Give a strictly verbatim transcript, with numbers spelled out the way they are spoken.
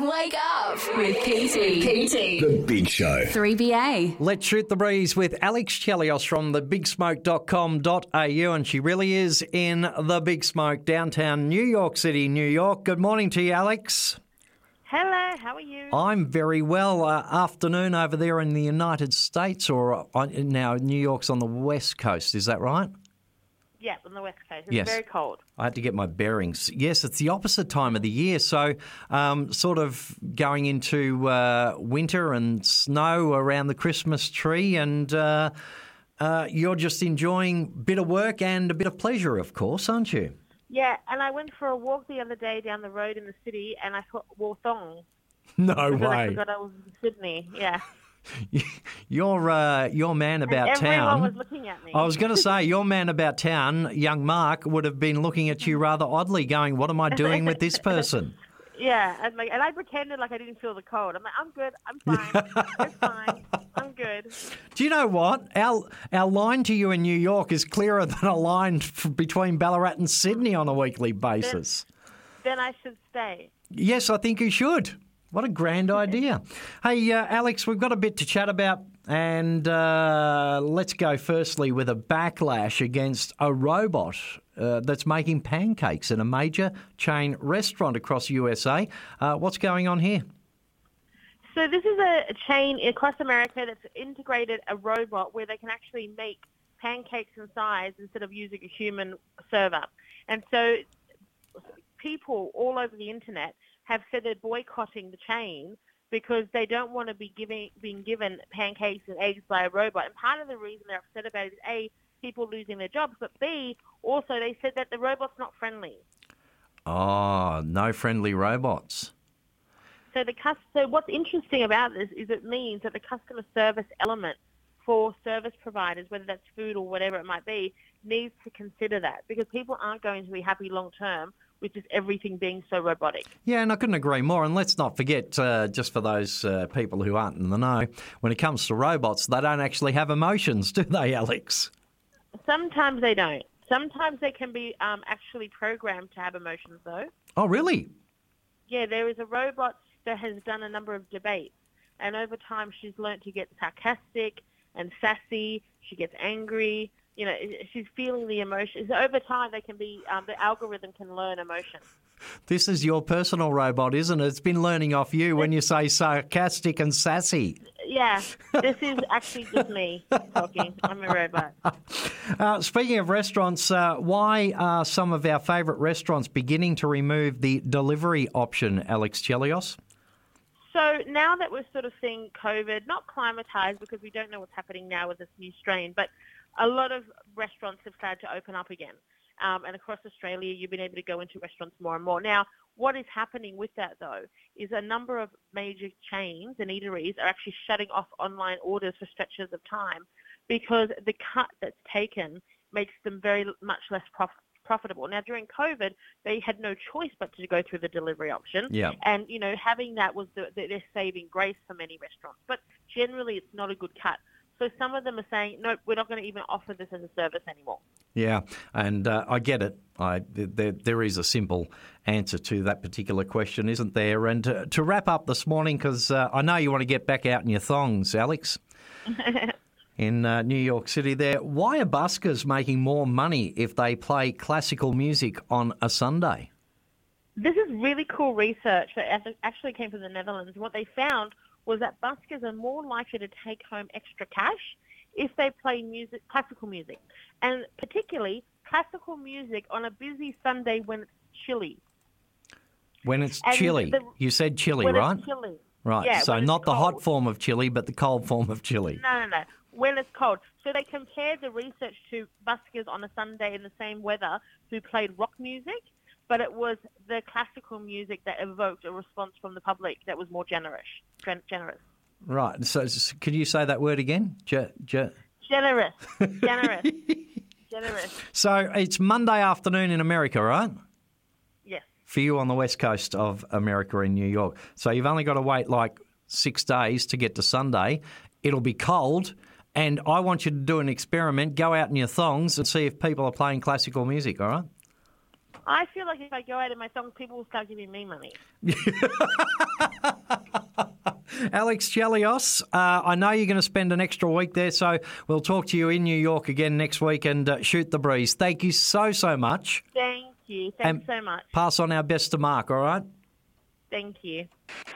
Wake up with P T. P T. The Big Show. three B A. Let's shoot the breeze with Alex Chelios from the big smoke dot com dot a u, and she really is in the Big Smoke, downtown New York City, New York. Good morning to you, Alex. Hello, how are you? I'm very well. Uh, afternoon over there in the United States, or uh, now New York's on the West Coast, is that right? Yeah, on the West Coast. It's Yes. very cold. I had to get my bearings. Yes, it's the opposite time of the year, so um, sort of going into uh, winter and snow around the Christmas tree, and uh, uh, you're just enjoying a bit of work and a bit of pleasure, of course, aren't you? Yeah, and I went for a walk the other day down the road in the city, and I thought, wore thong. No Because I way. forgot I was in Sydney, yeah. Your uh, your man about and everyone town. was looking at me. I was going to say, your man about town, young Mark, would have been looking at you rather oddly, going, "What am I doing with this person?" Yeah, and, like, and I pretended like I didn't feel the cold. I'm like, I'm good, I'm fine, I'm fine, I'm good. Do you know what? Our our line to you in New York is clearer than a line f- between Ballarat and Sydney on a weekly basis. Then I should stay. Yes, I think you should. What a grand idea. Hey, uh, Alex, we've got a bit to chat about, and uh, let's go firstly with a backlash against a robot uh, that's making pancakes in a major chain restaurant across U S A. Uh, what's going on here? So this is a chain across America that's integrated a robot where they can actually make pancakes in size instead of using a human server. And so people all over the internet have said they're boycotting the chain because they don't want to be giving, being given pancakes and eggs by a robot. And part of the reason they're upset about it is, A, people losing their jobs, but B, also they said that the robot's not friendly. Oh, no friendly robots. So the cus- so what's interesting about this is it means that the customer service element for service providers, whether that's food or whatever it might be, needs to consider that because people aren't going to be happy long term with just everything being so robotic. Yeah, and I couldn't agree more. And let's not forget, uh, just for those uh, people who aren't in the know, when it comes to robots, they don't actually have emotions, do they, Alex? Sometimes they don't. Sometimes they can be um, actually programmed to have emotions, though. Oh, really? Yeah, there is a robot that has done a number of debates, and over time she's learnt to get sarcastic and sassy. She gets angry. You know, she's feeling the emotions. Over time, they can be um, the algorithm can learn emotion. This is your personal robot, isn't it? It's been learning off you when you say sarcastic and sassy. Yeah, this is actually just me talking. I'm a robot. Uh, speaking of restaurants, uh, why are some of our favourite restaurants beginning to remove the delivery option, Alex Chelios? So now that we're sort of seeing COVID, not climatized because we don't know what's happening now with this new strain, but a lot of restaurants have started to open up again. Um, and across Australia, you've been able to go into restaurants more and more. Now, what is happening with that, though, is a number of major chains and eateries are actually shutting off online orders for stretches of time because the cut that's taken makes them very much less prof- profitable. Now, during COVID, they had no choice but to go through the delivery option. Yeah. And, you know, having that was the, the, their saving grace for many restaurants. But generally, it's not a good cut. So some of them are saying, no, we're not going to even offer this as a service anymore. Yeah, and uh, I get it. I, there, there is a simple answer to that particular question, isn't there? And to, to wrap up this morning, because uh, I know you want to get back out in your thongs, Alex, in uh, New York City there, why are buskers making more money if they play classical music on a Sunday? This is really cool research that actually came from the Netherlands. What they found was that buskers are more likely to take home extra cash if they play music, classical music, and particularly classical music on a busy Sunday when it's chilly. When it's And chilly. the- You said chilly, when right? it's chilly. Right, Yeah, so when it's not the hot cold. form of chili, but the cold form of chili. No, no, no. When it's cold. So they compared the research to buskers on a Sunday in the same weather who played rock music, but it was the classical music that evoked a response from the public that was more generous. gen- Generous. Right, so s- could you say that word again? Ge- ge- Generous. Generous. Generous. so it's Monday afternoon in America, right? Yes. For you on the west coast of America in New York. So you've only got to wait like six days to get to Sunday. It'll be cold, and I want you to do an experiment. Go out in your thongs and see if people are playing classical music, all right? I feel like if I go out in my songs, people will start giving me money. Alex Chelios, uh, I know you're going to spend an extra week there, so we'll talk to you in New York again next week and uh, shoot the breeze. Thank you so, so much. Thank you. Thanks and so much. Pass on our best to Mark, all right? Thank you.